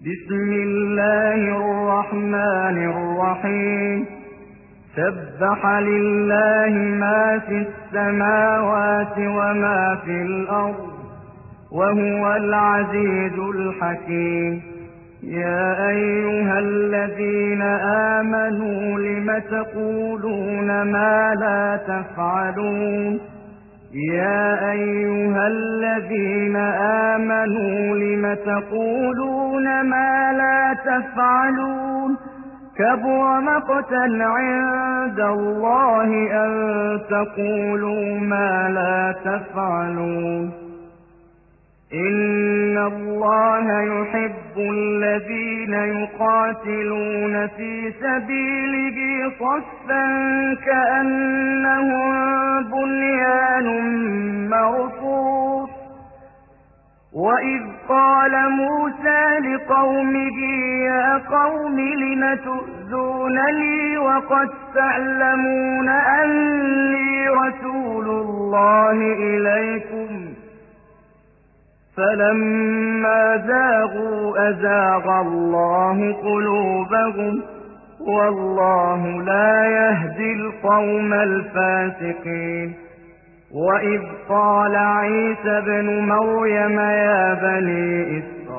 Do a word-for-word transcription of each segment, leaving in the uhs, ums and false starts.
بسم الله الرحمن الرحيم سبح لله ما في السماوات وما في الأرض وهو العزيز الحكيم. يا أيها الذين آمنوا لم تقولون ما لا تفعلون يا أيها الذين آمنوا لم تقولون ما لا تفعلون كبر مقتا عند الله أن تقولوا ما لا تفعلون. إن الله يحب الذين يقاتلون في سبيله صفا كأنهم بنيان مرصوص. وإذ قال موسى لقومه يا قوم لم تؤذونني وقد تعلمون أني رسول الله إليكم فلما زاغوا أزاغ الله قلوبهم والله لا يهدي القوم الفاسقين. وإذ قال عيسى ابن مريم يا بني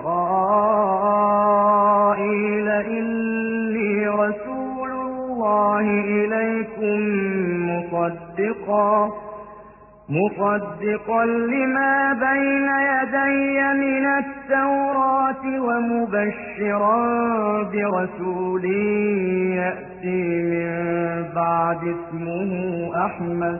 إسرائيل إني رسول الله إليكم مصدقا مصدقا لما بين يدي من التوراة ومبشرا برسول يأتي من بعد اسمه أحمد.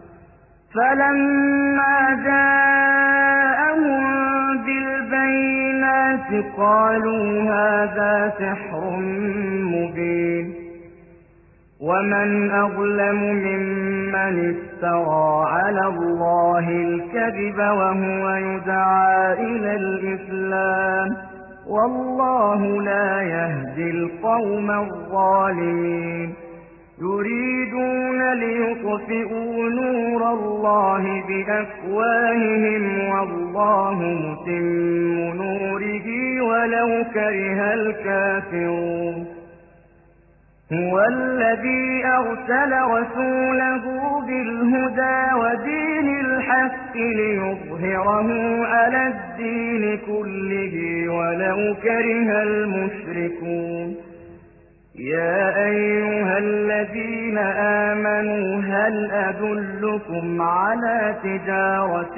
فلما جاءهم بالبينات قالوا هذا سحر مبين. ومن أظلم ممن افترى على الله الكذب وهو يدعى إلى الإسلام والله لا يهدي القوم الظالمين. يريدون ليطفئوا نور الله بأفواههم والله متم نوره ولو كره الكافرون. هو الذي أرسل رسوله بالهدى ودين الحق ليظهره على الدين كله ولو كره المشركون. يا أيها الذين آمنوا هل أدلكم على تجارة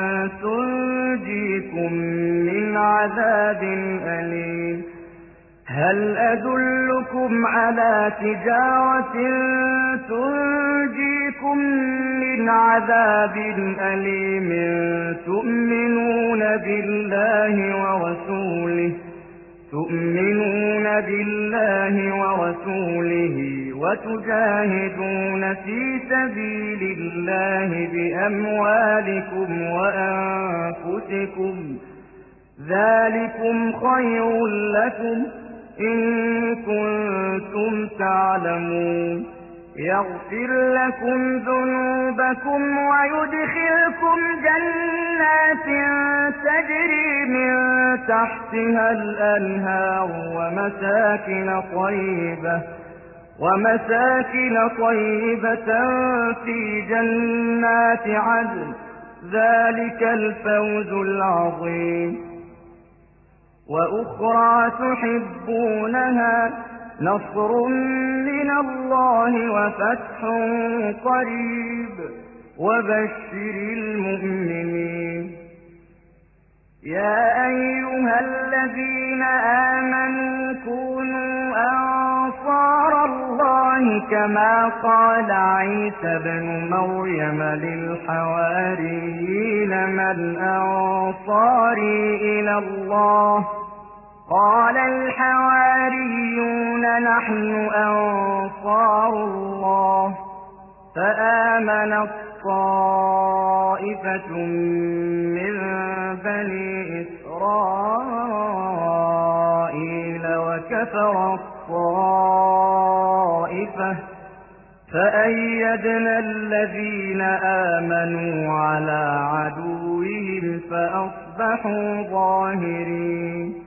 تنجيكم من عذاب أليم هل أدلكم على تجارة تنجيكم من عذاب أليم تؤمنون بالله ورسوله تؤمنون بالله ورسوله وتجاهدون في سبيل الله بأموالكم وأنفسكم ذلكم خير لكم إن كنتم تعلمون. يغفر لكم ذنوبكم ويدخلكم جنات تجري من تحتها الأنهار ومساكن طيبة ومساكن طيبة في جنات عدن ذلك الفوز العظيم. وأخرى تحبونها نصر من الله وفتح قريب وبشر المؤمنين. يا أيها الذين آمنوا كونوا أنصار الله كما قال عيسى ابن مريم للحواريين من أنصاري إلى الله قال الحواريون نحن أنصار الله. فآمنت طائفة من بني إسرائيل وكفرت طائفة فأيدنا الذين آمنوا على عدوهم فأصبحوا ظاهرين.